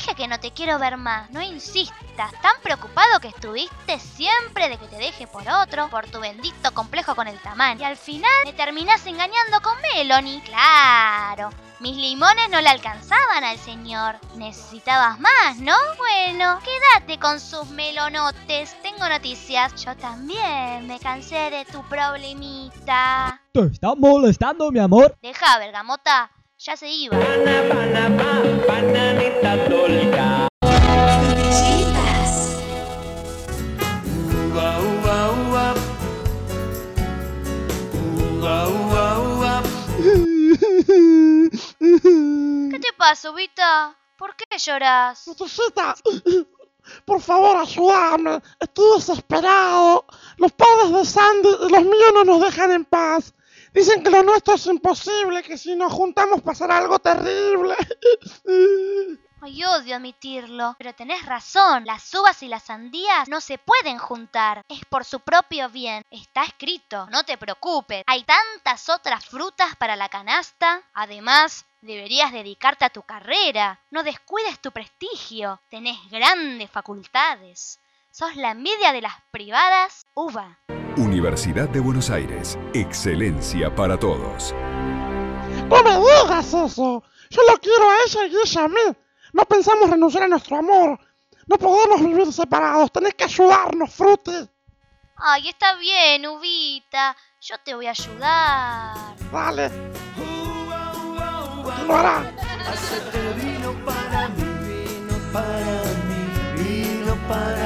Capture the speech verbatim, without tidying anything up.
dije que no te quiero ver más, no insistas. Tan preocupado que estuviste siempre de que te deje por otro, por tu bendito complejo con el tamaño. Y al final me terminás engañando con Melanie. Claro, mis limones no le alcanzaban al señor. Necesitabas más, ¿no? Bueno, quédate con sus melonotes. Tengo noticias. Yo también me cansé de tu problemita. ¿Te está molestando, mi amor? Deja, Bergamota. Ya se iba. Bananita dolca. Uva, uva, uva. Uva, uva, uva. ¿Qué te pasa, Ubita? ¿Por qué lloras? Lucecita, por favor, ayúdame. Estoy desesperado. Los padres de Sandy y los míos no nos dejan en paz. Dicen que lo nuestro es imposible, que si nos juntamos pasará algo terrible. Ay, odio admitirlo, pero tenés razón. Las uvas y las sandías no se pueden juntar. Es por su propio bien. Está escrito, no te preocupes. Hay tantas otras frutas para la canasta. Además, deberías dedicarte a tu carrera. No descuides tu prestigio. Tenés grandes facultades. Sos la envidia de las privadas, uva. Universidad de Buenos Aires. Excelencia para todos. No me digas eso. Yo lo quiero a ella y ella a mí. No pensamos renunciar a nuestro amor. No podemos vivir separados. Tenés que ayudarnos, Fruti. Ay, está bien, Uvita. Yo te voy a ayudar. Dale. Lo hará. Hacete vino para mí, vino para mí, vino para